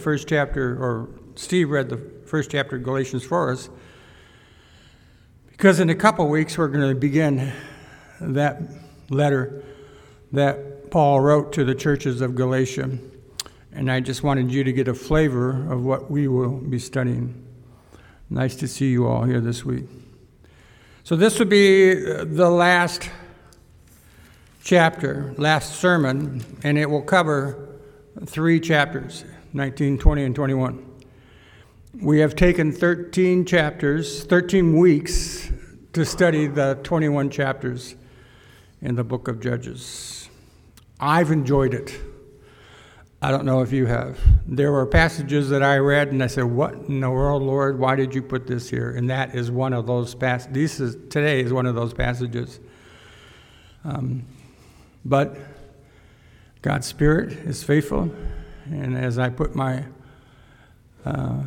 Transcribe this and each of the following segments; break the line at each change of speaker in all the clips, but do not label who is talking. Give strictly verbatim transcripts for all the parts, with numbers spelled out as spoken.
First chapter, or Steve read the first chapter of Galatians for us, because in a couple weeks we're going to begin that letter that Paul wrote to the churches of Galatia, and I just wanted you to get a flavor of what we will be studying. Nice to see you all here this week. So this will be the last chapter, last sermon, and it will cover three chapters, nineteen, twenty, and twenty-one. We have taken thirteen chapters, thirteen weeks to study the twenty-one chapters in the book of Judges. I've enjoyed it. I don't know if you have. There were passages that I read and I said, what in the world, Lord, why did you put this here? And that is one of those passages. This is, today is one of those passages. Um, but God's Spirit is faithful. And as I put my uh,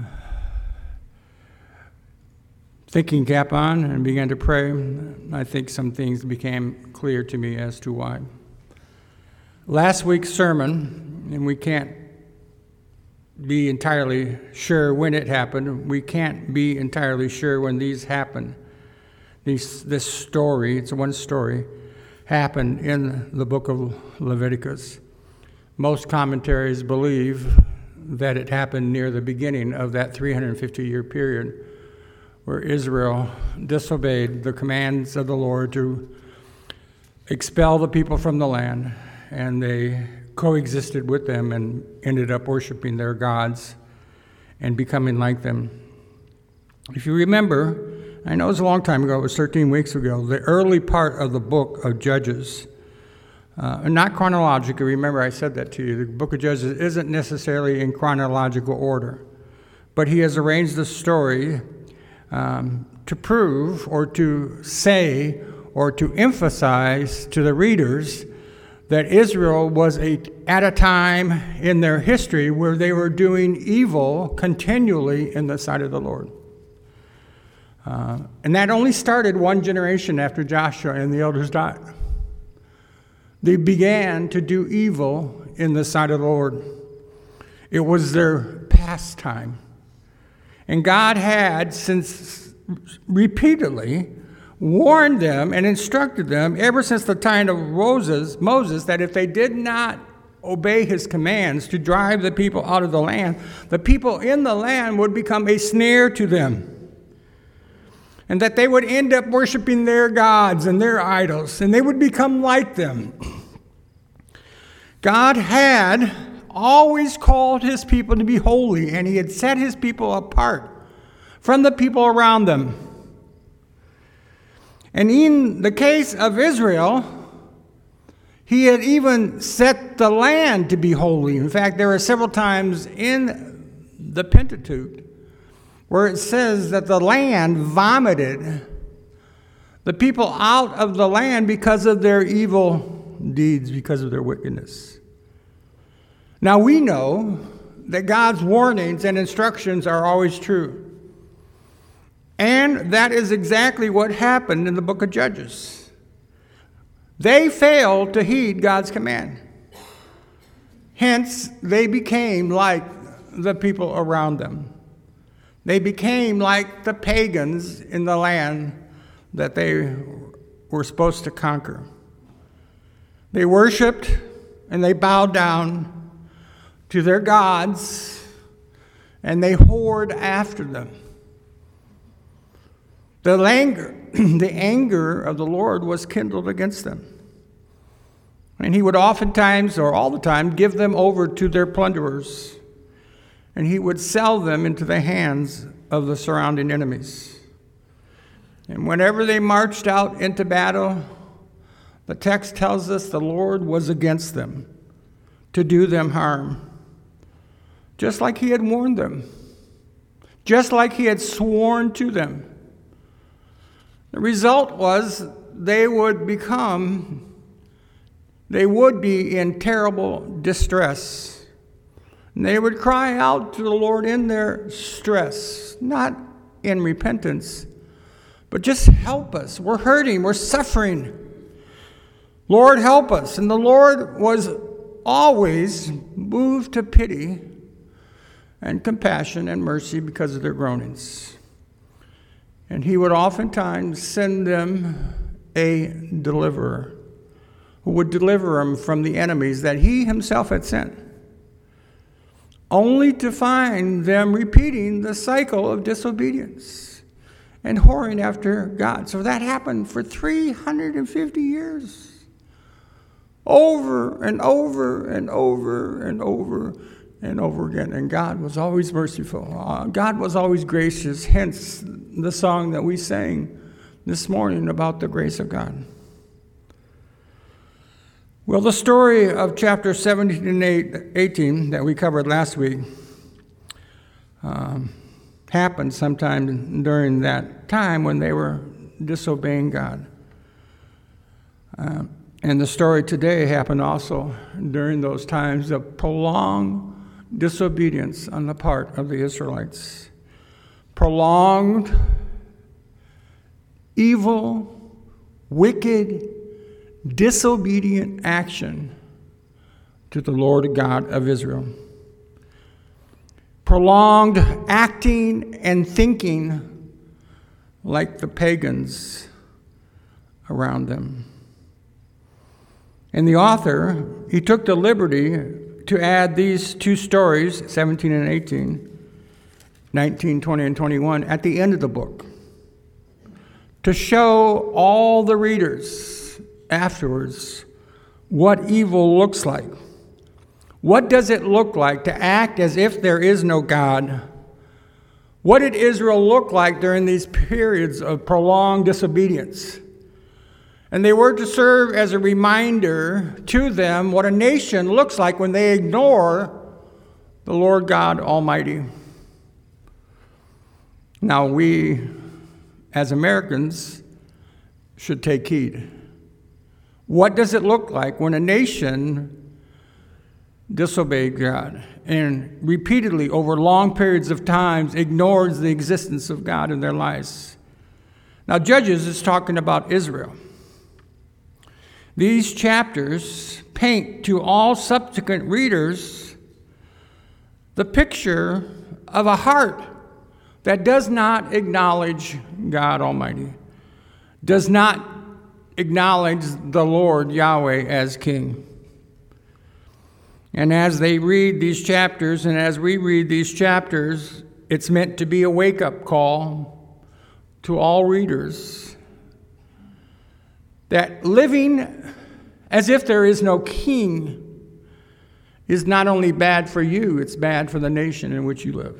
thinking cap on and began to pray, I think some things became clear to me as to why. Last week's sermon, and we can't be entirely sure when it happened. We can't be entirely sure when these happened. These, this story, it's one story, happened in the book of Leviticus. Most commentaries believe that it happened near the beginning of that three hundred fifty year period where Israel disobeyed the commands of the Lord to expel the people from the land, and they coexisted with them and ended up worshiping their gods and becoming like them. If you remember, I know it was a long time ago, it was thirteen weeks ago, the early part of the book of Judges, Uh, not chronologically, remember I said that to you. The book of Judges isn't necessarily in chronological order, but he has arranged the story um, to prove or to say or to emphasize to the readers that Israel was a, at a time in their history where they were doing evil continually in the sight of the Lord. Uh, and that only started one generation after Joshua and the elders died. They began to do evil in the sight of the Lord. It was their pastime. And God had, since repeatedly, warned them and instructed them ever since the time of Moses, Moses, that if they did not obey his commands to drive the people out of the land, the people in the land would become a snare to them. And that they would end up worshiping their gods and their idols, and they would become like them. God had always called his people to be holy, and he had set his people apart from the people around them. And in the case of Israel, he had even set the land to be holy. In fact, there are several times in the Pentateuch where it says that the land vomited the people out of the land because of their evil deeds, because of their wickedness. Now we know that God's warnings and instructions are always true. And that is exactly what happened in the book of Judges. They failed to heed God's command. Hence, they became like the people around them. They became like the pagans in the land that they were supposed to conquer. They worshiped and they bowed down to their gods, and they whored after them. The anger, the anger of the Lord was kindled against them. And he would oftentimes, or all the time, give them over to their plunderers. And he would sell them into the hands of the surrounding enemies. And whenever they marched out into battle, the text tells us the Lord was against them to do them harm. Just like he had warned them. Just like he had sworn to them. The result was they would become, they would be in terrible distress. And they would cry out to the Lord in their stress, not in repentance, but just help us. We're hurting, we're suffering. Lord, help us. And the Lord was always moved to pity and compassion and mercy because of their groanings. And he would oftentimes send them a deliverer who would deliver them from the enemies that he himself had sent, only to find them repeating the cycle of disobedience and whoring after God. So that happened for three hundred fifty years, over and over and over and over and over again. And God was always merciful. Uh, God was always gracious, hence the song that we sang this morning about the grace of God. Well, the story of chapter seventeen and eighteen that we covered last week um, happened sometime during that time when they were disobeying God. Uh, and the story today happened also during those times of prolonged disobedience on the part of the Israelites. Prolonged, evil, wicked, disobedient action to the Lord God of Israel. Prolonged acting and thinking like the pagans around them. And the author, he took the liberty to add these two stories, seventeen and eighteen, nineteen, twenty, and twenty-one, at the end of the book, to show all the readers afterwards what evil looks like. What does it look like to act as if there is no God? What did Israel look like during these periods of prolonged disobedience? And they were to serve as a reminder to them what a nation looks like when they ignore the Lord God Almighty. Now we, as Americans, should take heed. What does it look like when a nation disobeys God and repeatedly over long periods of time ignores the existence of God in their lives? Now Judges is talking about Israel. These chapters paint to all subsequent readers the picture of a heart that does not acknowledge God Almighty, does not acknowledge the Lord Yahweh as King. And as they read these chapters, and as we read these chapters, it's meant to be a wake-up call to all readers that living as if there is no king is not only bad for you, it's bad for the nation in which you live.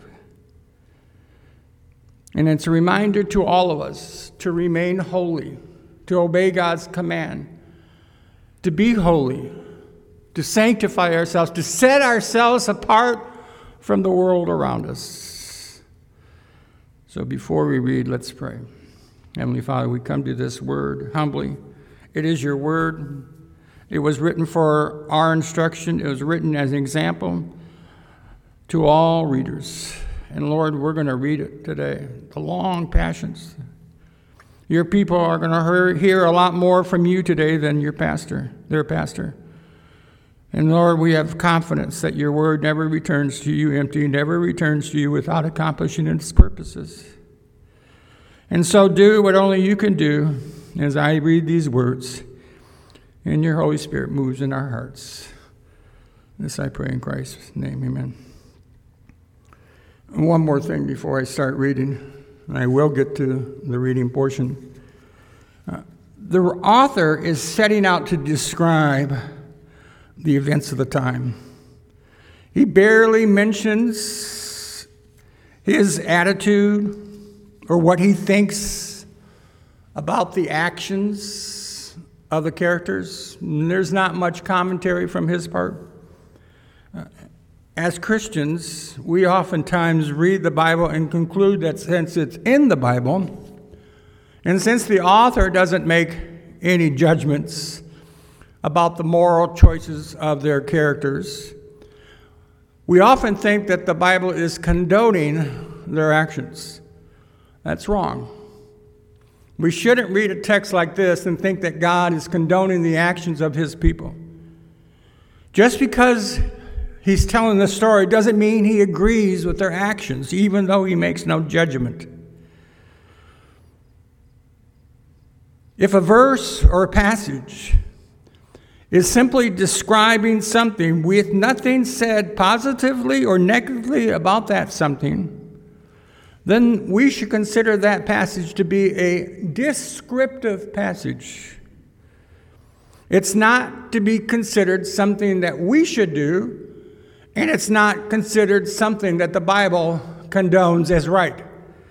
And it's a reminder to all of us to remain holy, to obey God's command, to be holy, to sanctify ourselves, to set ourselves apart from the world around us. So before we read, let's pray. Heavenly Father, we come to this word humbly. It is your word. It was written for our instruction. It was written as an example to all readers. And Lord, we're going to read it today. The long passions. Your people are going to hear a lot more from you today than your pastor, their pastor. And Lord, we have confidence that your word never returns to you empty, never returns to you without accomplishing its purposes. And so do what only you can do as I read these words, and your Holy Spirit moves in our hearts. This I pray in Christ's name, amen. And one more thing before I start reading, and I will get to the reading portion. Uh, the author is setting out to describe the events of the time. He barely mentions his attitude or what he thinks about the actions of the characters. There's not much commentary from his part. Uh, as Christians, we oftentimes read the Bible and conclude that since it's in the Bible, and since the author doesn't make any judgments about the moral choices of their characters, we often think that the Bible is condoning their actions. That's wrong. We shouldn't read a text like this and think that God is condoning the actions of his people. Just because he's telling the story doesn't mean he agrees with their actions, even though he makes no judgment. If a verse or a passage is simply describing something with nothing said positively or negatively about that something, then we should consider that passage to be a descriptive passage. It's not to be considered something that we should do, and it's not considered something that the Bible condones as right.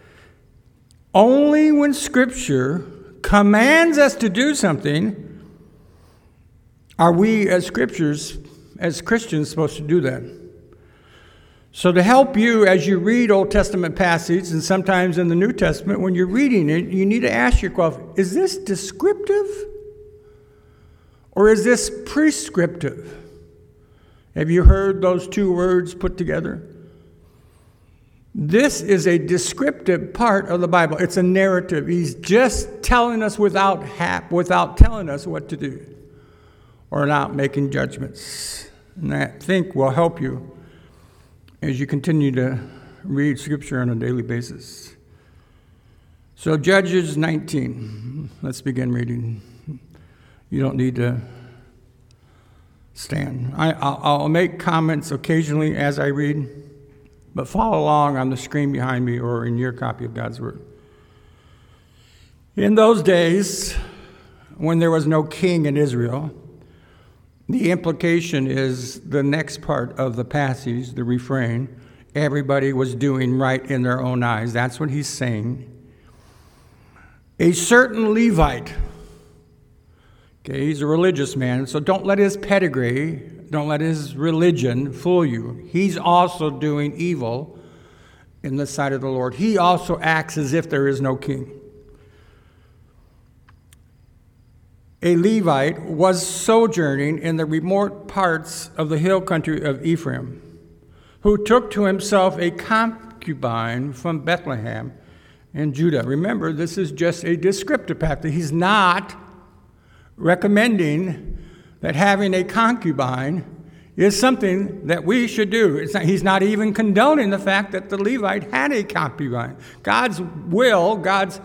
Only when Scripture commands us to do something are we as scriptures, as Christians, supposed to do that. So to help you as you read Old Testament passages, and sometimes in the New Testament, when you're reading it, you need to ask yourself, is this descriptive or is this prescriptive? Have you heard those two words put together? This is a descriptive part of the Bible. It's a narrative. He's just telling us without hap, without telling us what to do, or not making judgments. And I think will help you as you continue to read Scripture on a daily basis. So Judges nineteen. Let's begin reading. You don't need to stand. I, I'll, I'll make comments occasionally as I read, but follow along on the screen behind me or in your copy of God's Word. In those days, when there was no king in Israel, the implication is the next part of the passage, the refrain, everybody was doing right in their own eyes. That's what he's saying. A certain Levite, okay, he's a religious man, so don't let his pedigree, don't let his religion fool you. He's also doing evil in the sight of the Lord. He also acts as if there is no king. A Levite was sojourning in the remote parts of the hill country of Ephraim, who took to himself a concubine from Bethlehem in Judah. Remember, this is just a descriptive passage. He's not recommending that having a concubine is something that we should do. It's not, he's not even condoning the fact that the Levite had a concubine. God's will, God's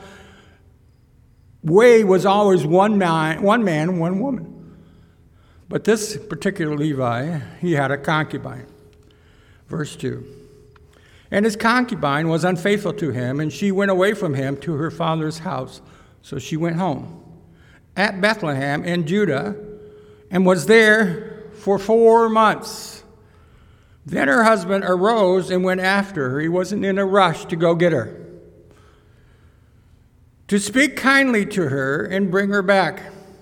way was always one man, one man, one woman. But this particular Levi, he had a concubine. Verse two. And his concubine was unfaithful to him, and she went away from him to her father's house. So she went home at Bethlehem in Judah and was there for four months. Then her husband arose and went after her. He wasn't in a rush to go get her, to speak kindly to her and bring her back.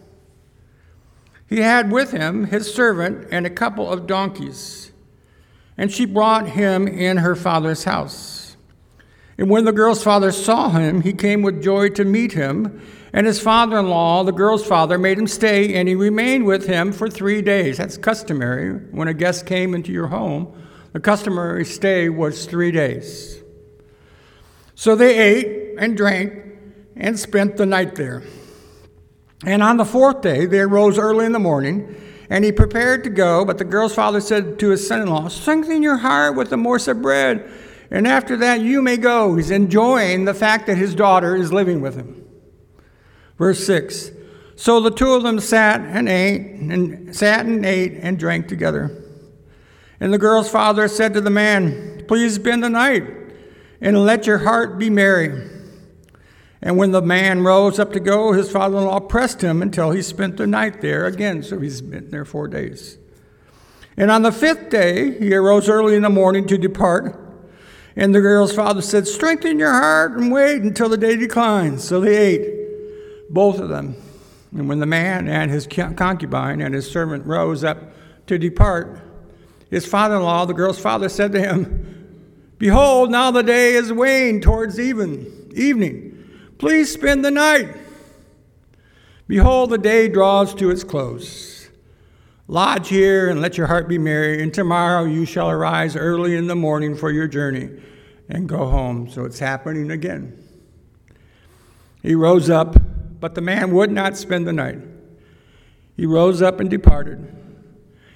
He had with him his servant and a couple of donkeys, and she brought him in her father's house. And when the girl's father saw him, he came with joy to meet him, and his father-in-law, the girl's father, made him stay, and he remained with him for three days. That's customary. When a guest came into your home, the customary stay was three days. So they ate and drank and spent the night there. And on the fourth day, they arose early in the morning, and he prepared to go. But the girl's father said to his son-in-law, strengthen your heart with a morsel of bread, and after that you may go. He's enjoying the fact that his daughter is living with him. Verse six, so the two of them sat and ate, and sat and ate and drank together. And the girl's father said to the man, please spend the night, and let your heart be merry. And when the man rose up to go, his father-in-law pressed him until he spent the night there again. So he's been there four days. And on the fifth day, he arose early in the morning to depart. And the girl's father said, strengthen your heart and wait until the day declines. So they ate, both of them. And when the man and his concubine and his servant rose up to depart, his father-in-law, the girl's father, said to him, behold, now the day is waned towards even, evening. Please spend the night. Behold, the day draws to its close. Lodge here and let your heart be merry, and tomorrow you shall arise early in the morning for your journey and go home. So it's happening again. He rose up, but the man would not spend the night. He rose up and departed.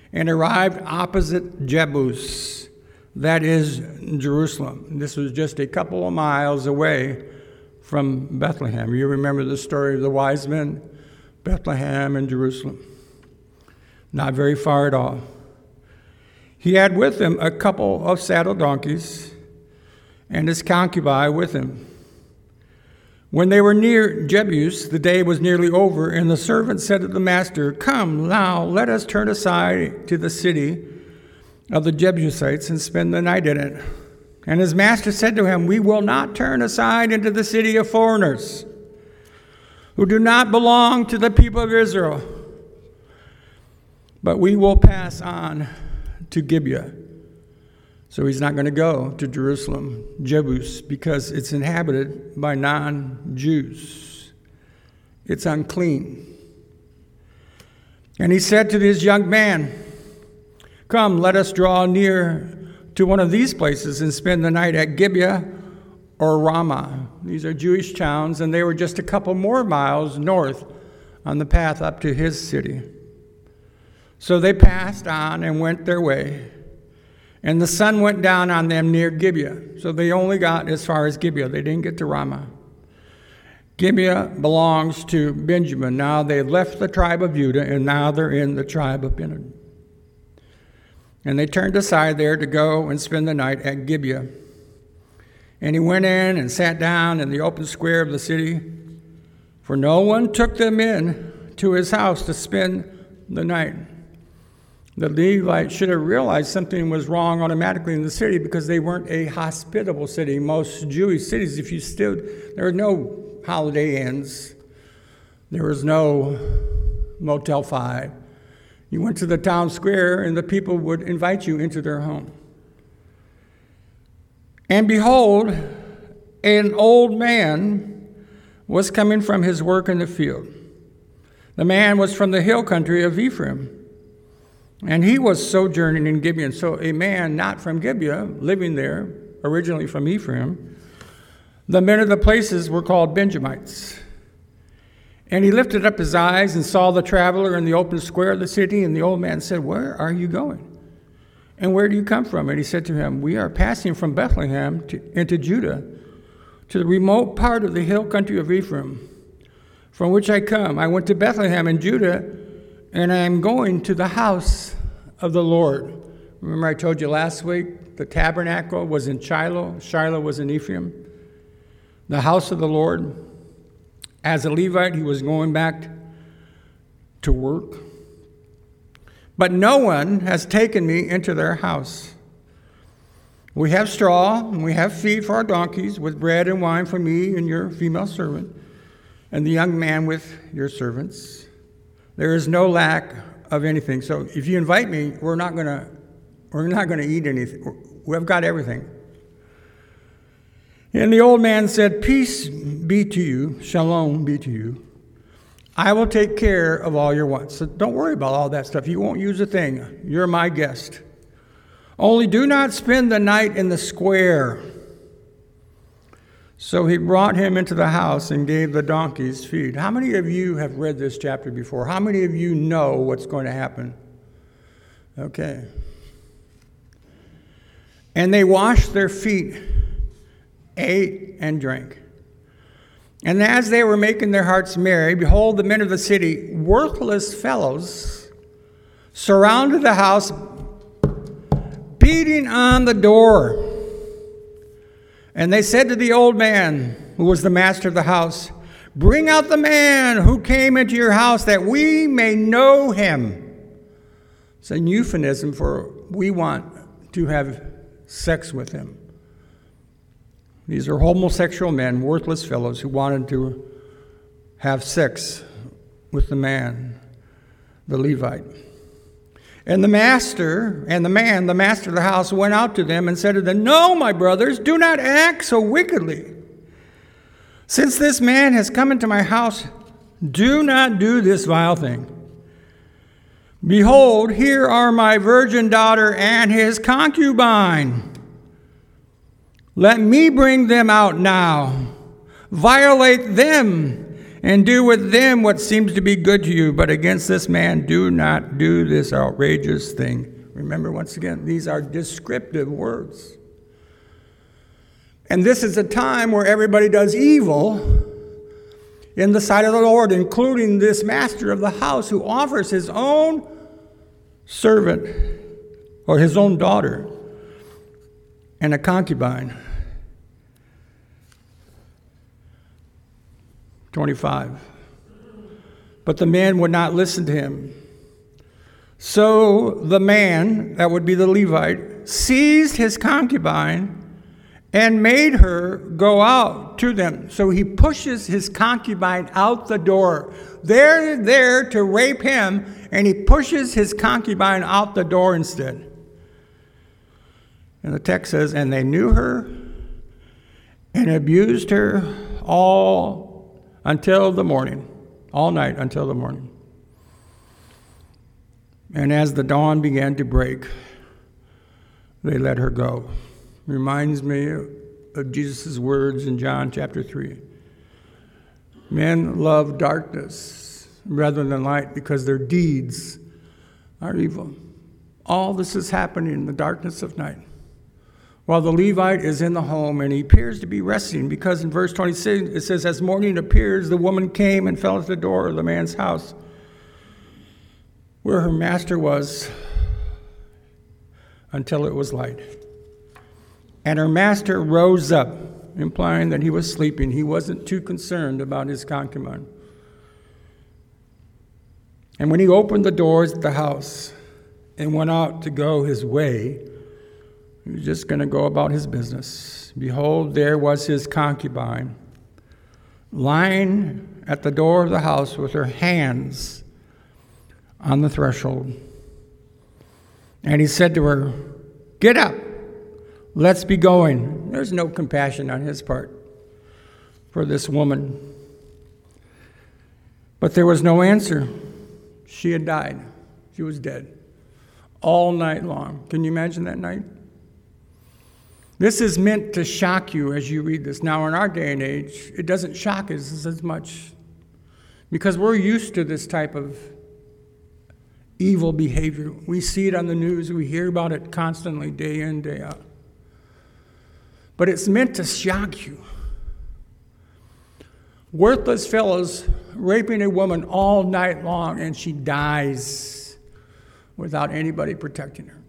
and arrived opposite Jebus, that is Jerusalem. This was just a couple of miles away from Bethlehem. You remember the story of the wise men? Bethlehem and Jerusalem. Not very far at all. He had with him a couple of saddle donkeys and his concubine with him. When they were near Jebus, the day was nearly over, and the servant said to the master, "Come now, let us turn aside to the city of the Jebusites and spend the night in it." And his master said to him, "We will not turn aside into the city of foreigners who do not belong to the people of Israel, but we will pass on to Gibeah." So he's not going to go to Jerusalem, Jebus, because it's inhabited by non-Jews. It's unclean. And he said to this young man, "Come, let us draw near to one of these places and spend the night at Gibeah or Ramah." These are Jewish towns, and they were just a couple more miles north on the path up to his city. So they passed on and went their way. And the sun went down on them near Gibeah. So they only got as far as Gibeah. They didn't get to Ramah. Gibeah belongs to Benjamin. Now they left the tribe of Judah, and now they're in the tribe of Benjamin. And they turned aside there to go and spend the night at Gibeah. And he went in and sat down in the open square of the city, for no one took them in to his house to spend the night. The Levites should have realized something was wrong automatically in the city, because they weren't a hospitable city. Most Jewish cities, if you stood, there were no Holiday Inns. There was no Motel five. You went to the town square, and the people would invite you into their home. And behold, an old man was coming from his work in the field. The man was from the hill country of Ephraim, and he was sojourning in Gibeon. So a man not from Gibeah, living there, originally from Ephraim. The men of the places were called Benjamites. And he lifted up his eyes and saw the traveler in the open square of the city. And the old man said, "Where are you going? And where do you come from?" And he said to him, "We are passing from Bethlehem to, into Judah, to the remote part of the hill country of Ephraim, from which I come. I went to Bethlehem in Judah, and I am going to the house of the Lord." Remember I told you last week, the tabernacle was in Shiloh. Shiloh was in Ephraim. The house of the Lord. As a Levite, he was going back to work. "But no one has taken me into their house. We have straw, and we have feed for our donkeys, with bread and wine for me and your female servant, and the young man with your servants. There is no lack of anything. So if you invite me, we're not gonna, we're not gonna eat anything. We've got everything." And the old man said, "Peace be to you, shalom be to you. I will take care of all your wants." So don't worry about all that stuff. You won't use a thing. You're my guest. "Only do not spend the night in the square." So he brought him into the house and gave the donkeys feed. How many of you have read this chapter before? How many of you know what's going to happen? Okay. "And they washed their feet, ate and drank. And as they were making their hearts merry, behold, the men of the city, worthless fellows, surrounded the house, beating on the door. And they said to the old man, who was the master of the house, 'Bring out the man who came into your house, that we may know him.'" It's a euphemism for we want to have sex with him. These are homosexual men, worthless fellows, who wanted to have sex with the man, the Levite. And the master, and the man, the master of the house, went out to them and said to them, "No, my brothers, do not act so wickedly. Since this man has come into my house, do not do this vile thing. Behold, here are my virgin daughter and his concubine. Let me bring them out now, violate them, and do with them what seems to be good to you. But against this man, do not do this outrageous thing. Remember, once again, these are descriptive words. And this is a time where everybody does evil in the sight of the Lord, including this master of the house who offers his own servant or his own daughter and a concubine. twenty-five. But the man would not listen to him. So the man, that would be the Levite, seized his concubine and made her go out to them. So he pushes his concubine out the door. They're there to rape him, and he pushes his concubine out the door instead. And the text says, and they knew her and abused her all until the morning, all night until the morning. And as the dawn began to break, they let her go. Reminds me of Jesus' words in John chapter three. Men love darkness rather than light because their deeds are evil. All this is happening in the darkness of night. While the Levite is in the home, and he appears to be resting, because in verse twenty-six it says, as morning appears, the woman came and fell at the door of the man's house where her master was until it was light. And her master rose up, implying that he was sleeping. He wasn't too concerned about his concubine. And when he opened the doors of the house and went out to go his way, he was just going to go about his business. Behold, there was his concubine, lying at the door of the house with her hands on the threshold. And he said to her, get up, let's be going. There's no compassion on his part for this woman. But there was no answer. She had died. She was dead. All night long. Can you imagine that night? This is meant to shock you as you read this. Now, in our day and age, it doesn't shock us as much because we're used to this type of evil behavior. We see it on the news. We hear about it constantly, day in, day out. But it's meant to shock you. Worthless fellows raping a woman all night long, and she dies without anybody protecting her.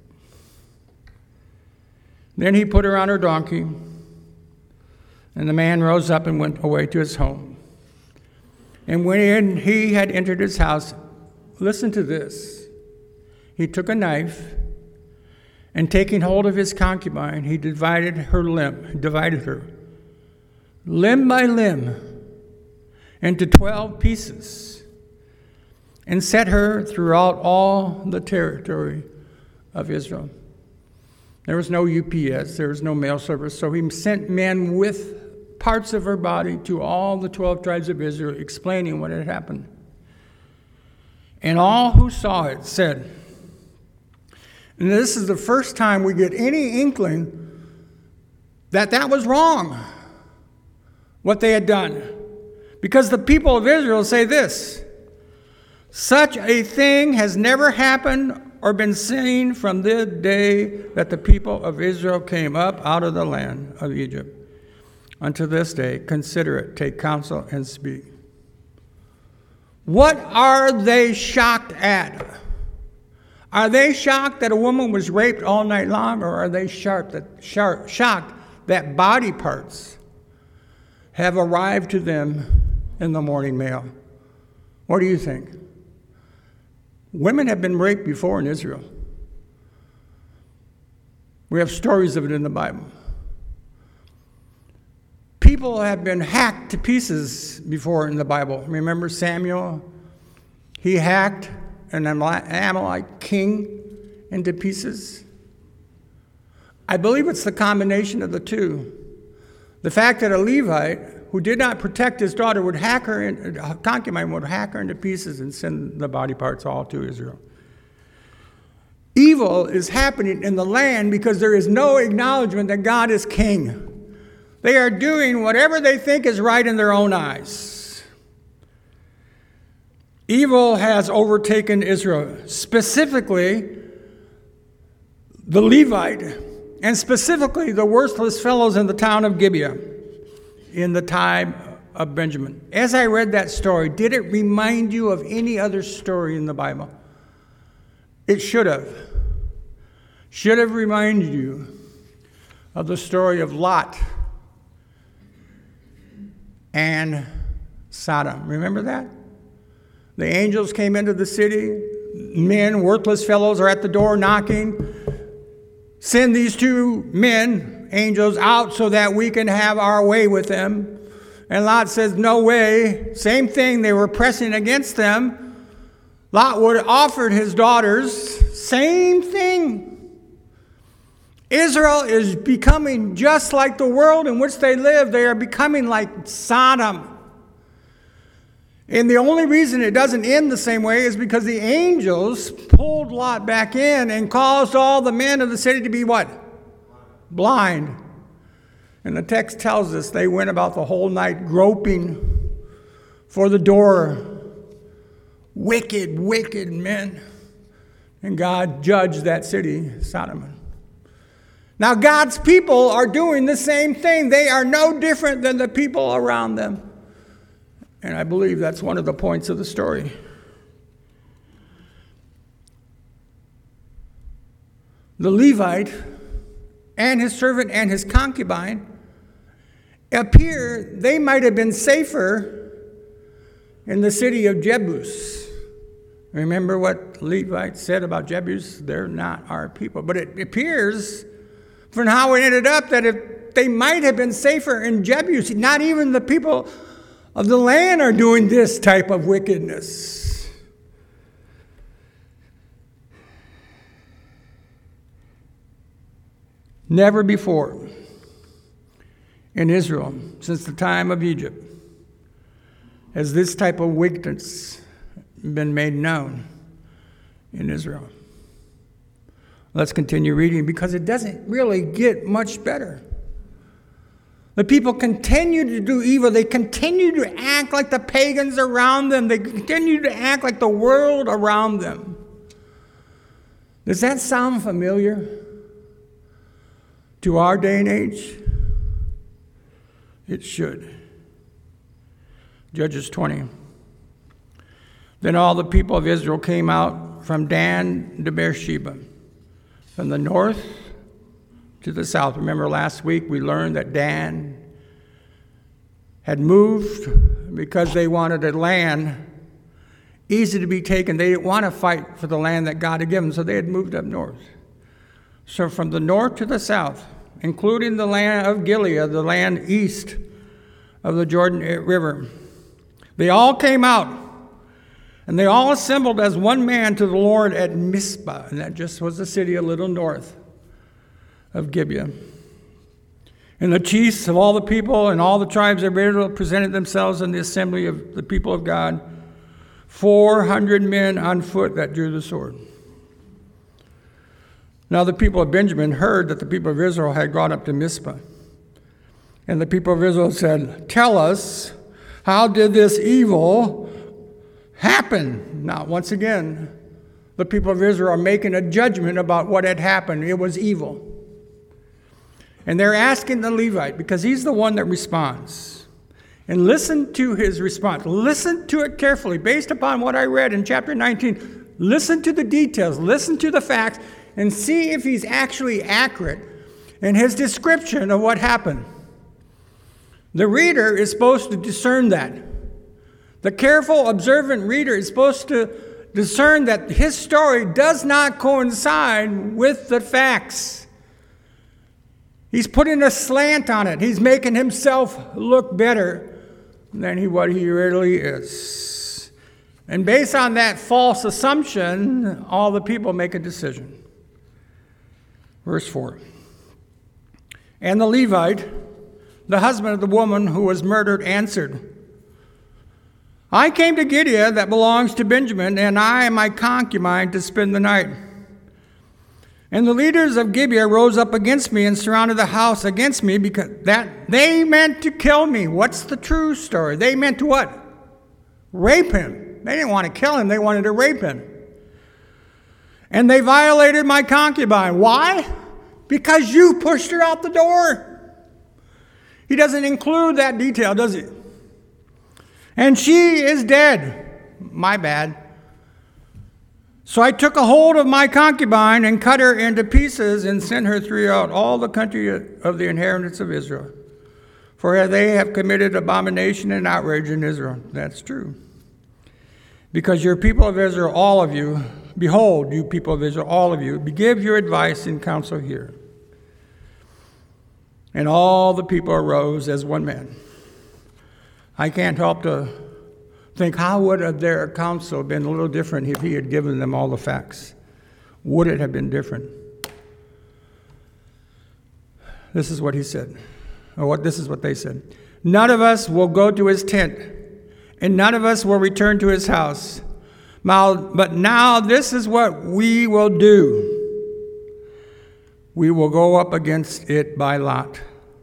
Then he put her on her donkey, and the man rose up and went away to his home. And when he had entered his house, listen to this. He took a knife, and taking hold of his concubine, he divided her limb, divided her, limb by limb, into twelve pieces, and set her throughout all the territory of Israel. There was no U P S, there was no mail service, so he sent men with parts of her body to all the twelve tribes of Israel, explaining what had happened. And all who saw it said, and this is the first time we get any inkling that that was wrong, what they had done. Because the people of Israel say this, such a thing has never happened or been seen from the day that the people of Israel came up out of the land of Egypt. Unto this day, consider it, take counsel, and speak. What are they shocked at? Are they shocked that a woman was raped all night long, or are they sharp that, sharp, shocked that body parts have arrived to them in the morning mail? What do you think? Women have been raped before in Israel. We have stories of it in the Bible. People have been hacked to pieces before in the Bible. Remember Samuel? He hacked an Amalekite king into pieces. I believe it's the combination of the two. The fact that a Levite who did not protect his daughter would hack her, in, a concubine would hack her into pieces and send the body parts all to Israel. Evil is happening in the land because there is no acknowledgement that God is king. They are doing whatever they think is right in their own eyes. Evil has overtaken Israel, specifically the Levite, and specifically the worthless fellows in the town of Gibeah in the tribe of Benjamin. As I read that story, did it remind you of any other story in the Bible? It should have. Should have reminded you of the story of Lot and Sodom. Remember that? The angels came into the city. Men, worthless fellows, are at the door knocking. Send these two men, angels, out so that we can have our way with them. And Lot says, no way. Same thing, they were pressing against them. Lot would have offered his daughters. Same thing. Israel is becoming just like the world in which they live. They are becoming like Sodom. And the only reason it doesn't end the same way is because the angels pulled Lot back in and caused all the men of the city to be what? Blind. And the text tells us they went about the whole night groping for the door. Wicked, wicked men. And God judged that city, Sodom. Now God's people are doing the same thing. They are no different than the people around them. And I believe that's one of the points of the story. The Levite and his servant and his concubine appear they might have been safer in the city of Jebus. Remember what Levite said about Jebus? They're not our people. But it appears from how it ended up that if they might have been safer in Jebus. Not even the people of the land are doing this type of wickedness. Never before in Israel, since the time of Egypt, has this type of wickedness been made known in Israel. Let's continue reading because it doesn't really get much better. The people continue to do evil. They continue to act like the pagans around them. They continue to act like the world around them. Does that sound familiar to our day and age? It should. Judges twenty. Then all the people of Israel came out from Dan to Beersheba, from the north to the south. Remember last week we learned that Dan had moved because they wanted a land easy to be taken. They didn't want to fight for the land that God had given, so they had moved up north. So from the north to the south, including the land of Gilead, the land east of the Jordan River, they all came out, and they all assembled as one man to the Lord at Mizpah, and that just was a city a little north of Gibeah. And the chiefs of all the people and all the tribes of Israel presented themselves in the assembly of the people of God, four hundred men on foot that drew the sword. Now the people of Benjamin heard that the people of Israel had gone up to Mizpah. And the people of Israel said, "Tell us, how did this evil happen?" Now, once again, the people of Israel are making a judgment about what had happened. It was evil. And they're asking the Levite, because he's the one that responds. And listen to his response. Listen to it carefully, based upon what I read in chapter nineteen. Listen to the details. Listen to the facts, and see if he's actually accurate in his description of what happened. The reader is supposed to discern that. The careful, observant reader is supposed to discern that his story does not coincide with the facts. He's putting a slant on it. He's making himself look better than he, what he really is. And based on that false assumption, all the people make a decision. Verse four. And the Levite, the husband of the woman who was murdered, answered, "I came to Gibeah that belongs to Benjamin, and I and my concubine to spend the night. And the leaders of Gibeah rose up against me and surrounded the house against me because that they meant to kill me." What's the true story? They meant to what? Rape him. They didn't want to kill him. They wanted to rape him. And they violated my concubine. Why? Because you pushed her out the door. He doesn't include that detail, does he? And she is dead. My bad. So I took a hold of my concubine and cut her into pieces and sent her throughout all the country of the inheritance of Israel. For they have committed abomination and outrage in Israel. That's true. Because your people of Israel, all of you, behold, you people of Israel, all of you, give your advice and counsel here. And all the people arose as one man. I can't help to think, how would their counsel been a little different if he had given them all the facts? Would it have been different? This is what he said. Or what this is what they said. None of us will go to his tent, and none of us will return to his house. Now, but now this is what we will do. We will go up against it by lot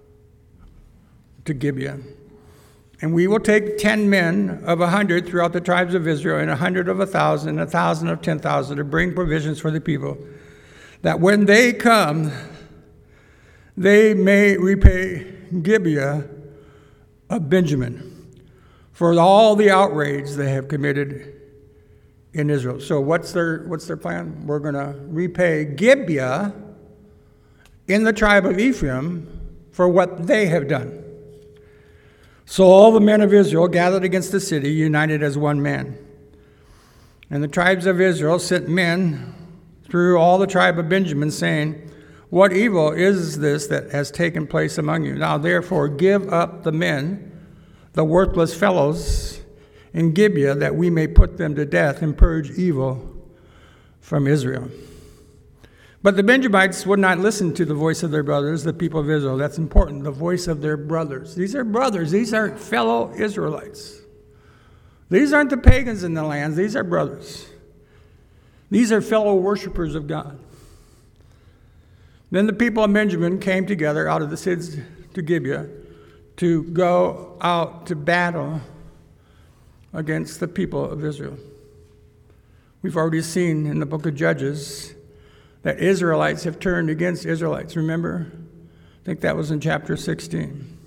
to Gibeah. And we will take ten men of a hundred throughout the tribes of Israel, and a hundred of a thousand, and a thousand of ten thousand, to bring provisions for the people, that when they come, they may repay Gibeah of Benjamin for all the outrage they have committed in Israel. So what's their what's their plan? We're going to repay Gibeah in the tribe of Ephraim for what they have done. So all the men of Israel gathered against the city, united as one man. And the tribes of Israel sent men through all the tribe of Benjamin, saying, what evil is this that has taken place among you? Now therefore give up the men, the worthless fellows in Gibeah, that we may put them to death and purge evil from Israel. But the Benjamites would not listen to the voice of their brothers, the people of Israel. That's important, the voice of their brothers. These are brothers. These are fellow Israelites. These aren't the pagans in the lands. These are brothers. These are fellow worshipers of God. Then the people of Benjamin came together out of the cities to Gibeah to go out to battle against the people of Israel. We've already seen in the book of Judges that Israelites have turned against Israelites. Remember? I think that was in chapter sixteen.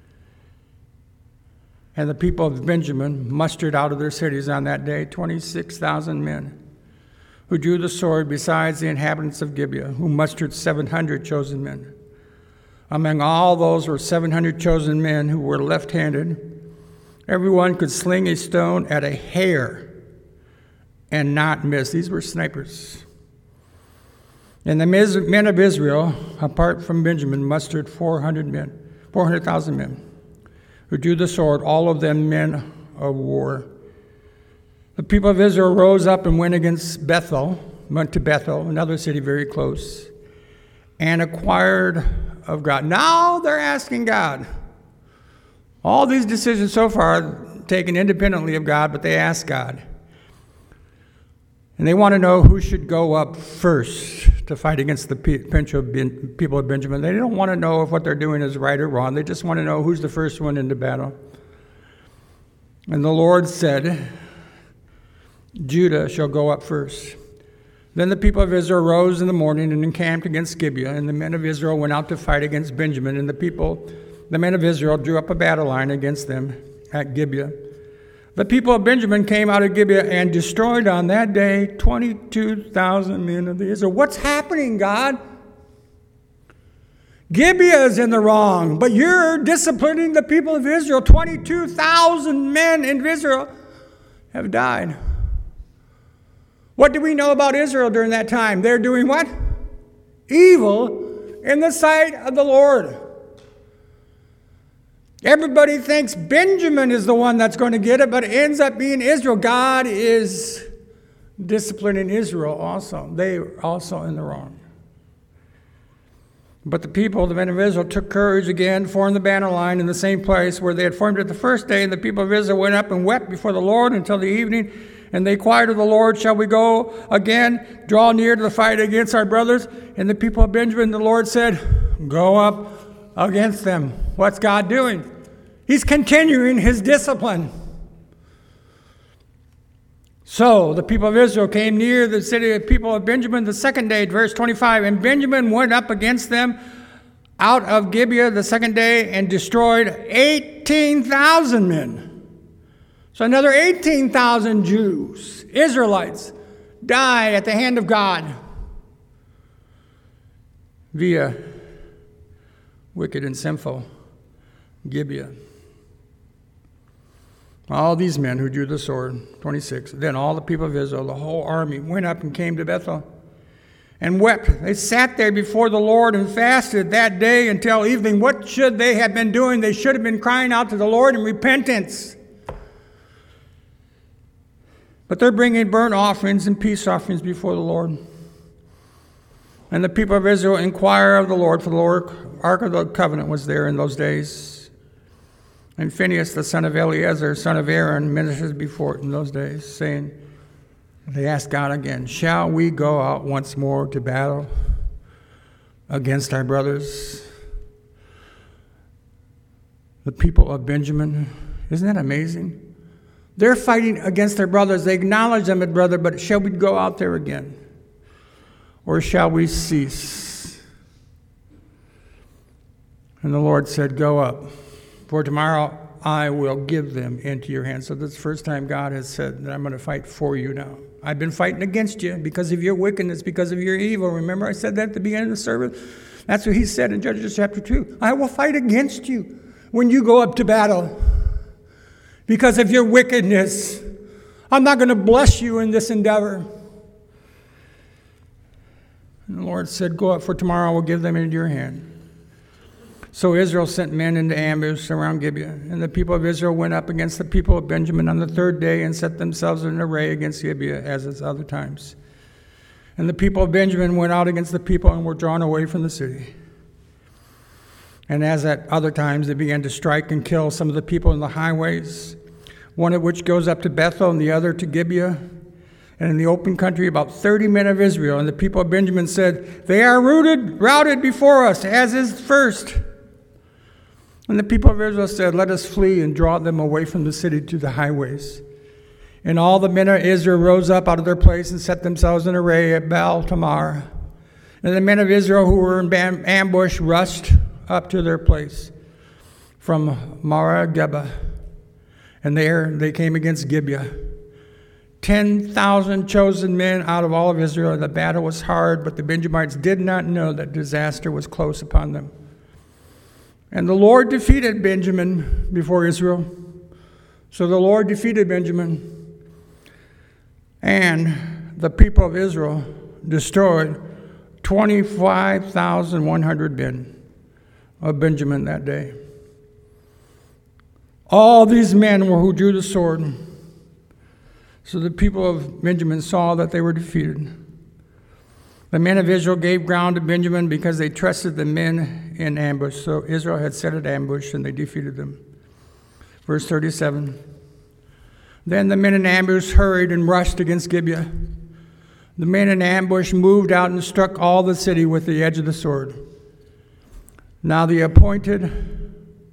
And the people of Benjamin mustered out of their cities on that day twenty-six thousand men, who drew the sword, besides the inhabitants of Gibeah, who mustered seven hundred chosen men. Among all those were seven hundred chosen men who were left-handed. Everyone could sling a stone at a hair and not miss. These were snipers. And the men of Israel, apart from Benjamin, mustered four hundred men, four hundred thousand men, who drew the sword, all of them men of war. The people of Israel rose up and went against Bethel, went to Bethel, another city very close, and acquired of God. Now they're asking God. All these decisions so far taken independently of God, but they ask God. And they want to know who should go up first to fight against the people of Benjamin. They don't want to know if what they're doing is right or wrong. They just want to know who's the first one into battle. And the Lord said, Judah shall go up first. Then the people of Israel rose in the morning and encamped against Gibeah, and the men of Israel went out to fight against Benjamin, and the people, the men of Israel, drew up a battle line against them at Gibeah. The people of Benjamin came out of Gibeah and destroyed on that day twenty-two thousand men of the Israel. What's happening, God? Gibeah is in the wrong, but you're disciplining the people of Israel. twenty-two thousand men in Israel have died. What do we know about Israel during that time? They're doing what? Evil in the sight of the Lord. Everybody thinks Benjamin is the one that's going to get it, but it ends up being Israel. God is disciplining Israel also. They are also in the wrong. But the people, the men of Israel, took courage again, formed the banner line in the same place where they had formed it the first day. And the people of Israel went up and wept before the Lord until the evening. And they inquired of the Lord, shall we go again, draw near to the fight against our brothers? And the people of Benjamin, the Lord said, go up against them. What's God doing? He's continuing his discipline. So the people of Israel came near the city of the people of Benjamin the second day, verse twenty-five, and Benjamin went up against them out of Gibeah the second day and destroyed eighteen thousand men. So another eighteen thousand Jews, Israelites, died at the hand of God via wicked and sinful Gibeah. All these men who drew the sword, twenty-six, then all the people of Israel, the whole army, went up and came to Bethel and wept. They sat there before the Lord and fasted that day until evening. What should they have been doing? They should have been crying out to the Lord in repentance. But they're bringing burnt offerings and peace offerings before the Lord. And the people of Israel inquire of the Lord, for the Ark of the Covenant was there in those days. And Phinehas, the son of Eleazar, son of Aaron, ministered before it in those days, saying, they asked God again, shall we go out once more to battle against our brothers, the people of Benjamin? Isn't that amazing? They're fighting against their brothers. They acknowledge them as brother, but shall we go out there again? Or shall we cease? And the Lord said, go up. For tomorrow I will give them into your hands. So this is the first time God has said that I'm going to fight for you now. I've been fighting against you because of your wickedness, because of your evil. Remember I said that at the beginning of the service? That's what he said in Judges chapter two. I will fight against you when you go up to battle because of your wickedness. I'm not going to bless you in this endeavor. And the Lord said, go up, for tomorrow I will give them into your hand. So Israel sent men into ambush around Gibeah, and the people of Israel went up against the people of Benjamin on the third day and set themselves in array against Gibeah as at other times. And the people of Benjamin went out against the people and were drawn away from the city. And as at other times, they began to strike and kill some of the people in the highways, one of which goes up to Bethel and the other to Gibeah. And in the open country, about thirty men of Israel. And the people of Benjamin said, they are rooted, routed before us, as is first. And the people of Israel said, let us flee and draw them away from the city to the highways. And all the men of Israel rose up out of their place and set themselves in array at Baal Tamar. And the men of Israel who were in ambush rushed up to their place from Marah-Geba. And there they came against Gibeah. Ten thousand chosen men out of all of Israel. The battle was hard, but the Benjamites did not know that disaster was close upon them. And the Lord defeated Benjamin before Israel. So the Lord defeated Benjamin. And the people of Israel destroyed twenty-five thousand one hundred men of Benjamin that day. All these men were who drew the sword. So the people of Benjamin saw that they were defeated. The men of Israel gave ground to Benjamin because they trusted the men in ambush. So Israel had set an ambush and they defeated them. Verse thirty-seven. Then the men in ambush hurried and rushed against Gibeah. The men in ambush moved out and struck all the city with the edge of the sword. Now the appointed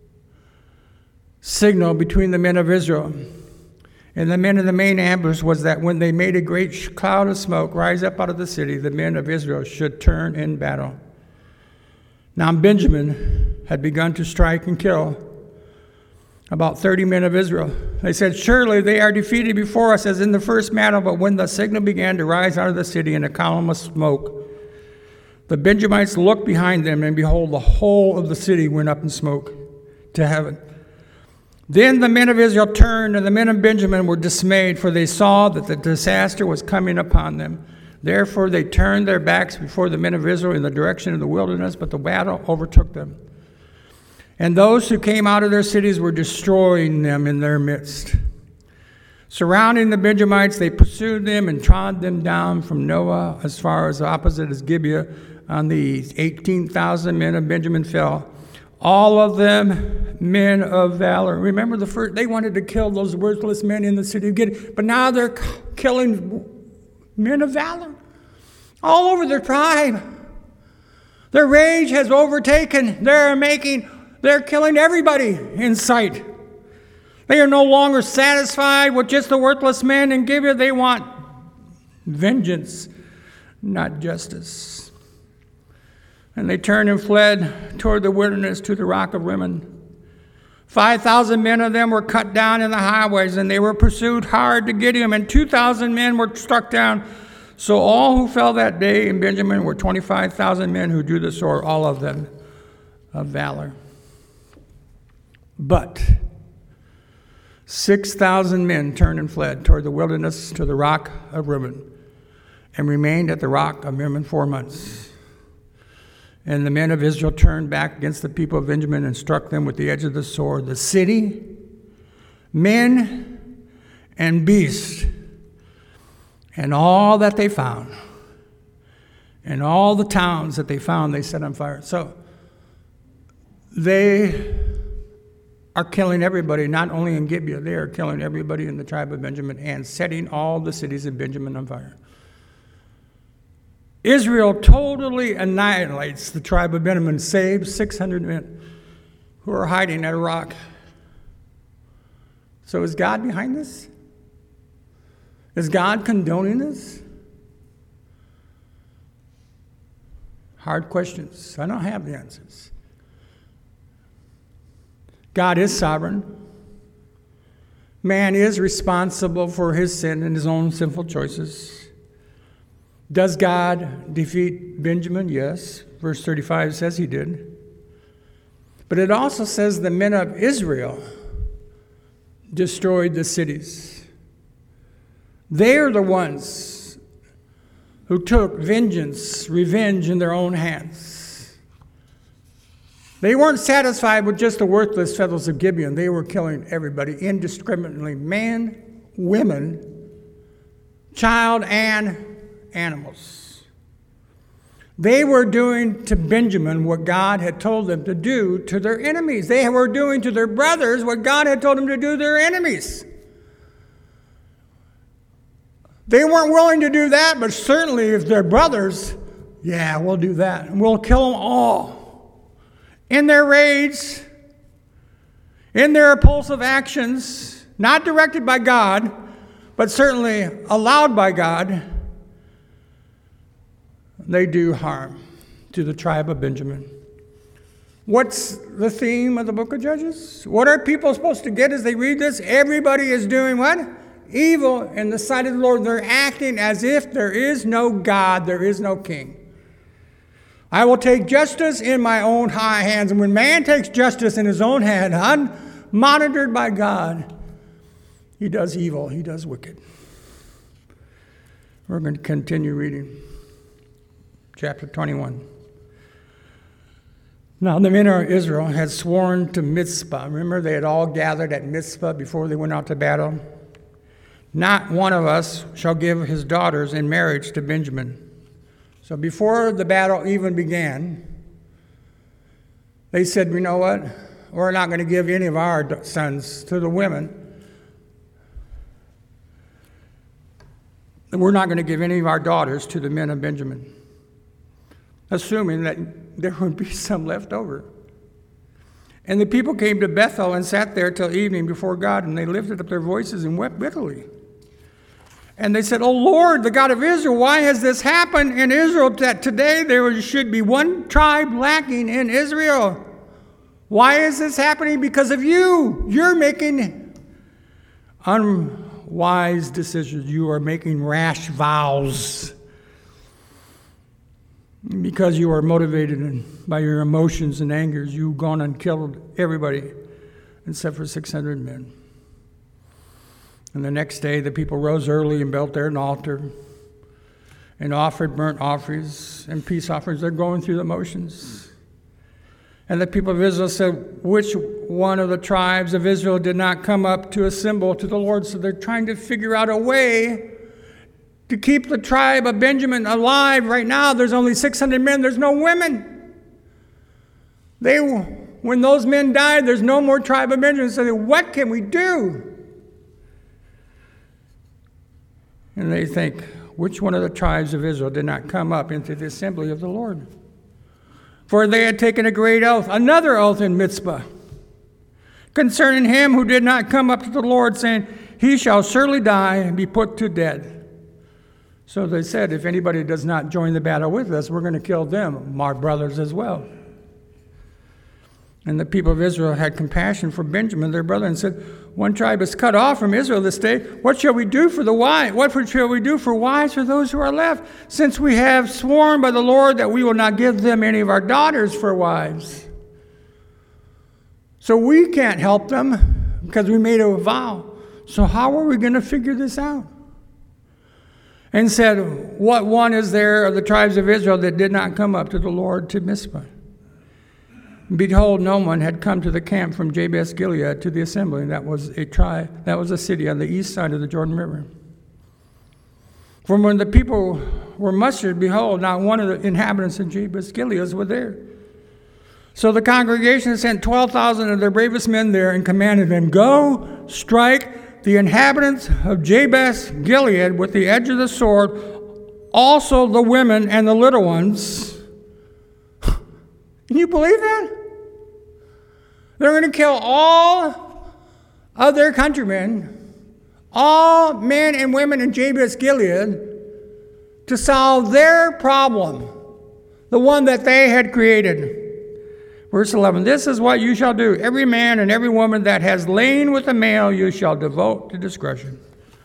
signal between the men of Israel and the men in the main ambush was that when they made a great cloud of smoke rise up out of the city, the men of Israel should turn in battle. Now Benjamin had begun to strike and kill about thirty men of Israel. They said, surely they are defeated before us as in the first battle. But when the signal began to rise out of the city in a column of smoke, the Benjamites looked behind them, and behold, the whole of the city went up in smoke to heaven. Then the men of Israel turned, and the men of Benjamin were dismayed, for they saw that the disaster was coming upon them. Therefore they turned their backs before the men of Israel in the direction of the wilderness, but the battle overtook them. And those who came out of their cities were destroying them in their midst. Surrounding the Benjamites, they pursued them and trod them down from Noah as far as opposite as Gibeah on the east. eighteen thousand men of Benjamin fell, all of them men of valor. Remember, the first they wanted to kill those worthless men in the city of Gibeah, but now they're killing men of valor all over their tribe. Their rage has overtaken. They're making, they're killing everybody in sight. They are no longer satisfied with just the worthless men in Gibeah. They want vengeance, not justice. And they turned and fled toward the wilderness to the rock of Rimmon. Five thousand men of them were cut down in the highways, and they wwere pursued hard to Gideon, and two thousand men were struck down. So all who fell that day in Benjamin were twenty-five thousand men who drew the sword, all of them of valor. But six thousand men turned and fled toward the wilderness to the rock of Rimmon, and remained at the rock of Rimmon four months. And the men of Israel turned back against the people of Benjamin and struck them with the edge of the sword, the city, men, and beasts, and all that they found. And all the towns that they found, they set on fire. So they are killing everybody, not only in Gibeah, they are killing everybody in the tribe of Benjamin and setting all the cities of Benjamin on fire. Israel totally annihilates the tribe of Benjamin, save six hundred men who are hiding at a rock. So is God behind this? Is God condoning this? Hard questions. I don't have the answers. God is sovereign. Man is responsible for his sin and his own sinful choices. Does God defeat Benjamin? Yes. Verse thirty-five says he did. But it also says the men of Israel destroyed the cities. They are the ones who took vengeance, revenge in their own hands. They weren't satisfied with just the worthless fellows of Gibeon. They were killing everybody indiscriminately, man, women, child, and animals. They were doing to Benjamin what God had told them to do to their enemies. They were doing to their brothers what God had told them to do to their enemies. They weren't willing to do that, but certainly if they're brothers, yeah, we'll do that. And we'll kill them all. In their rage, in their impulsive actions, not directed by God, but certainly allowed by God, they do harm to the tribe of Benjamin. What's the theme of the book of Judges? What are people supposed to get as they read this? Everybody is doing what? Evil in the sight of the Lord. They're acting as if there is no God, there is no king. I will take justice in my own high hands. And when man takes justice in his own hand, unmonitored by God, he does evil, he does wicked. We're going to continue reading. Chapter twenty-one. Now the men of Israel had sworn to Mizpah. Remember, they had all gathered at Mizpah before they went out to battle. Not one of us shall give his daughters in marriage to Benjamin. So before the battle even began, they said, you know what? We're not going to give any of our sons to the women. We're not going to give any of our daughters to the men of Benjamin, assuming that there would be some left over. And the people came to Bethel and sat there till evening before God, and they lifted up their voices and wept bitterly. And they said, "O Lord, the God of Israel, why has this happened in Israel that today there should be one tribe lacking in Israel? Why is this happening? Because of you. You're making unwise decisions. You are making rash vows. Because you are motivated by your emotions and angers, you've gone and killed everybody except for six hundred men. And the next day the people rose early and built there an altar and offered burnt offerings and peace offerings." They're going through the motions. And the people of Israel said, "Which one of the tribes of Israel did not come up to assemble to the Lord?" So they're trying to figure out a way to keep the tribe of Benjamin alive. Right now, there's only six hundred men. There's no women. They, when those men died, there's no more tribe of Benjamin. So they, what can we do? And they think, which one of the tribes of Israel did not come up into the assembly of the Lord? For they had taken a great oath, another oath in Mizpah, concerning him who did not come up to the Lord, saying, he shall surely die and be put to death. So they said, if anybody does not join the battle with us, we're going to kill them, our brothers as well. And the people of Israel had compassion for Benjamin, their brother, and said, one tribe is cut off from Israel this day. What shall we do for the wives? What shall we do for wives for those who are left? Since we have sworn by the Lord that we will not give them any of our daughters for wives. So we can't help them because we made a vow. So how are we going to figure this out? And said, what one is there of the tribes of Israel that did not come up to the Lord to Mizpah? Behold, no one had come to the camp from Jabesh Gilead to the assembly. That was a tribe, that was a city on the east side of the Jordan River. For when the people were mustered, behold, not one of the inhabitants of Jabesh Gilead was there. So the congregation sent twelve thousand of their bravest men there and commanded them, go, strike the inhabitants of Jabesh Gilead with the edge of the sword, also the women and the little ones. Can you believe that? They're going to kill all of their countrymen, all men and women in Jabesh Gilead, to solve their problem, the one that they had created. Verse eleven, this is what you shall do. Every man and every woman that has lain with a male you shall devote to discretion.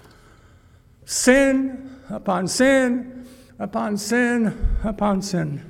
Sin upon sin upon sin upon sin.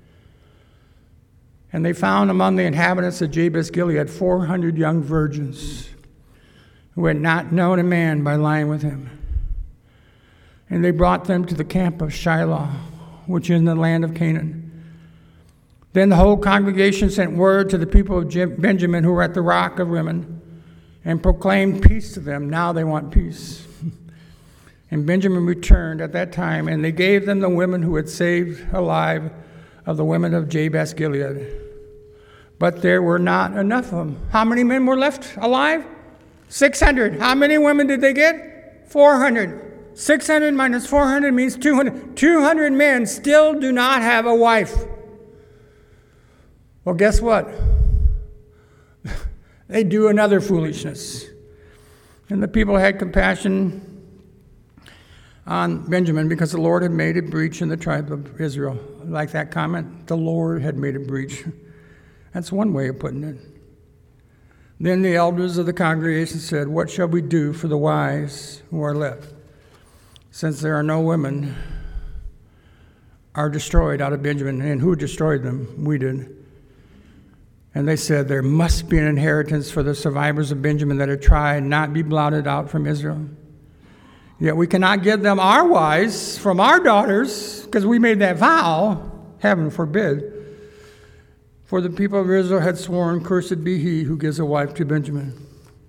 And they found among the inhabitants of Jabesh Gilead four hundred young virgins who had not known a man by lying with him. And they brought them to the camp of Shiloh, which is in the land of Canaan. Then the whole congregation sent word to the people of Benjamin who were at the rock of Rimmon and proclaimed peace to them. Now they want peace. And Benjamin returned at that time, and they gave them the women who had saved alive of the women of Jabesh Gilead. But there were not enough of them. How many men were left alive? six hundred. How many women did they get? four hundred. six hundred minus four hundred means two hundred. two hundred men still do not have a wife. Well, guess what? They do another foolishness. And the people had compassion on Benjamin because the Lord had made a breach in the tribe of Israel. Like that comment, the Lord had made a breach. That's one way of putting it. Then the elders of the congregation said, what shall we do for the wives who are left? Since there are no women, are destroyed out of Benjamin. And who destroyed them? We did. And they said, there must be an inheritance for the survivors of Benjamin that are tried, not be blotted out from Israel. Yet we cannot give them our wives from our daughters, because we made that vow, heaven forbid. For the people of Israel had sworn, cursed be he who gives a wife to Benjamin.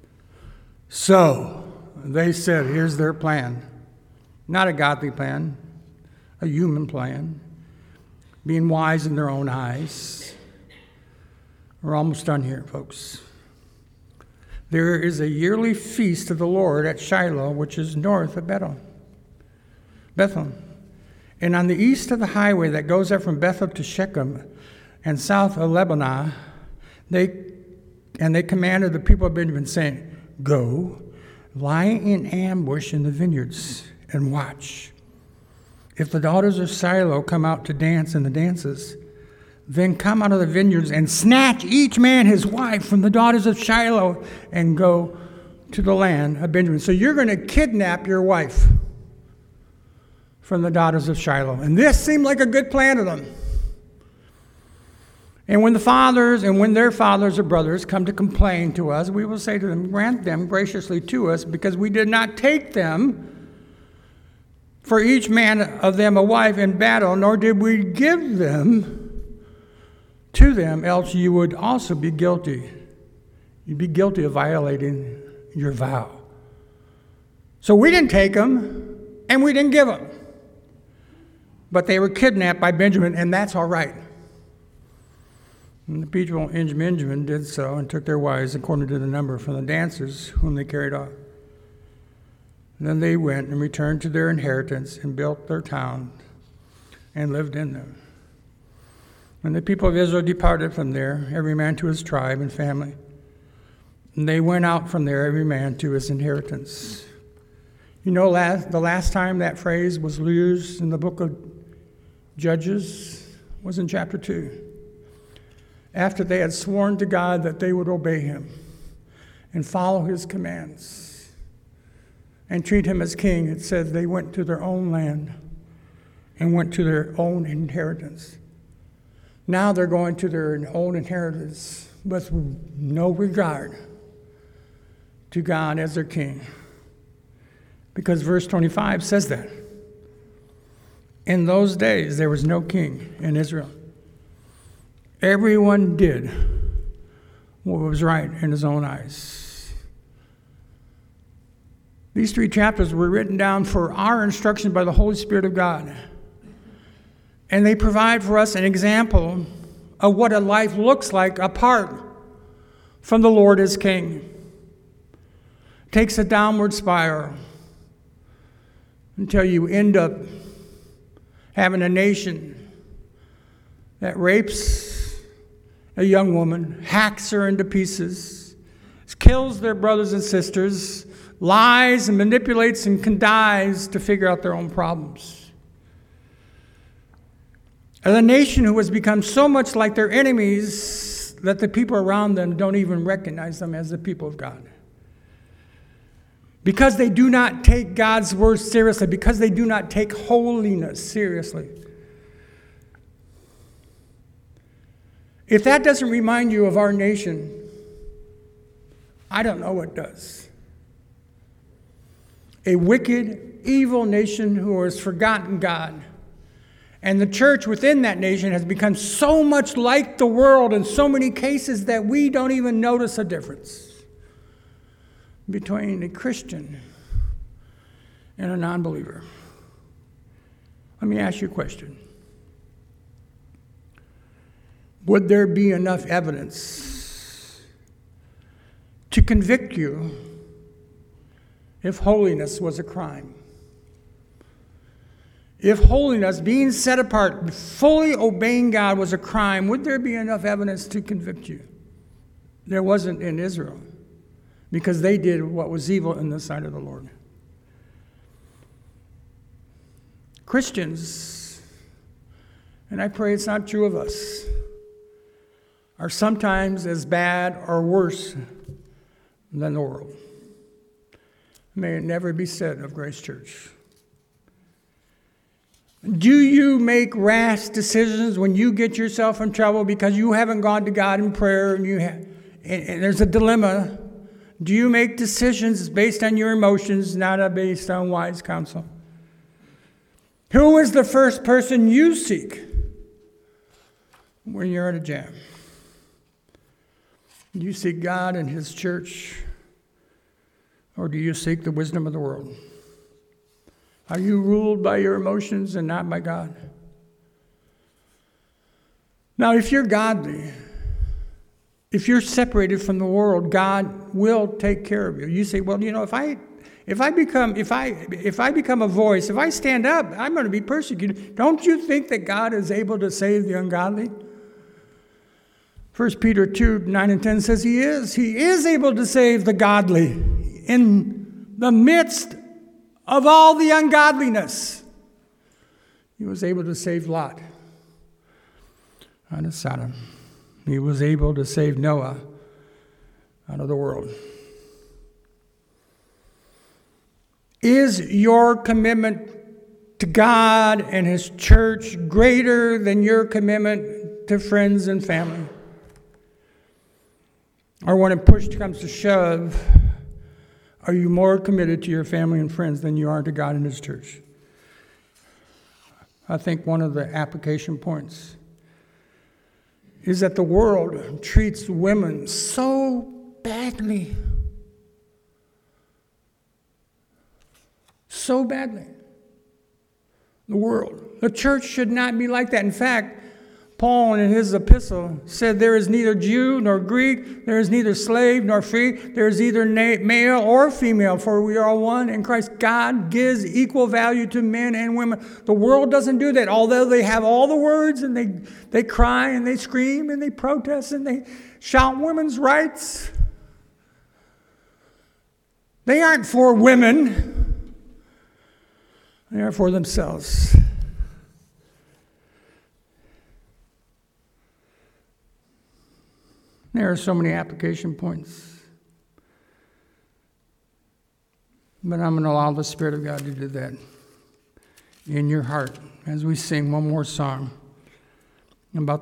So they said, here's their plan. Not a godly plan, a human plan. Being wise in their own eyes. We're almost done here, folks. There is a yearly feast of the Lord at Shiloh, which is north of Bethel. Bethel. And on the east of the highway that goes up from Bethel to Shechem and south of Lebanon, they and they commanded the people of Benjamin, saying, go, lie in ambush in the vineyards, and watch. If the daughters of Shiloh come out to dance in the dances, then come out of the vineyards and snatch each man his wife from the daughters of Shiloh and go to the land of Benjamin. So you're going to kidnap your wife from the daughters of Shiloh. And this seemed like a good plan to them. And when the fathers and when their fathers or brothers come to complain to us, we will say to them, grant them graciously to us, because we did not take them for each man of them a wife in battle, nor did we give them to them, else you would also be guilty. You'd be guilty of violating your vow. So we didn't take them, and we didn't give them. But they were kidnapped by Benjamin, and that's all right. And the people in Benjamin did so and took their wives according to the number from the dancers whom they carried off. And then they went and returned to their inheritance and built their town and lived in them. When the people of Israel departed from there, every man to his tribe and family, And they went out from there, every man to his inheritance. You know, last, the last time that phrase was used in the book of Judges was in chapter two. After they had sworn to God that they would obey him and follow his commands and treat him as king, it said they went to their own land and went to their own inheritance. Now they're going to their own inheritance with no regard to God as their king. Because verse twenty-five says that. In those days, there was no king in Israel. Everyone did what was right in his own eyes. These three chapters were written down for our instruction by the Holy Spirit of God. And they provide for us an example of what a life looks like apart from the Lord as King. It takes a downward spiral until you end up having a nation that rapes a young woman, hacks her into pieces, kills their brothers and sisters, lies and manipulates and connives to figure out their own problems. And a nation who has become so much like their enemies that the people around them don't even recognize them as the people of God. Because they do not take God's word seriously, because they do not take holiness seriously. If that doesn't remind you of our nation, I don't know what does. A wicked, evil nation who has forgotten God. And the church within that nation has become so much like the world in so many cases that we don't even notice a difference between a Christian and a non-believer. Let me ask you a question. Would there be enough evidence to convict you if holiness was a crime? If holiness, being set apart, fully obeying God was a crime, would there be enough evidence to convict you? There wasn't in Israel, because they did what was evil in the sight of the Lord. Christians, and I pray it's not true of us, are sometimes as bad or worse than the world. May it never be said of Grace Church. Do you make rash decisions when you get yourself in trouble because you haven't gone to God in prayer and you have, and, and there's a dilemma? Do you make decisions based on your emotions, not based on wise counsel? Who is the first person you seek when you're in a jam? Do you seek God and his church, or do you seek the wisdom of the world? Are you ruled by your emotions and not by God? Now, if you're godly, if you're separated from the world, God will take care of you. You say, well, you know, if I if I become if I if I become a voice, if I stand up, I'm going to be persecuted. Don't you think that God is able to save the ungodly? First Peter two, nine and ten says he is. He is able to save the godly in the midst of all the ungodliness. He was able to save Lot out of Sodom. He was able to save Noah out of the world. Is your commitment to God and his church greater than your commitment to friends and family? Or when it push comes to shove, are you more committed to your family and friends than you are to God and his church? I think one of the application points is that the world treats women so badly. So badly. The world. The church should not be like that. In fact, Paul in his epistle said, there is neither Jew nor Greek, there is neither slave nor free, there is either male or female, for we are all one in Christ. God gives equal value to men and women. The world doesn't do that, although they have all the words and they, they cry and they scream and they protest and they shout women's rights. They aren't for women. They are for themselves. There are so many application points. But I'm going to allow the Spirit of God to do that in your heart as we sing one more song about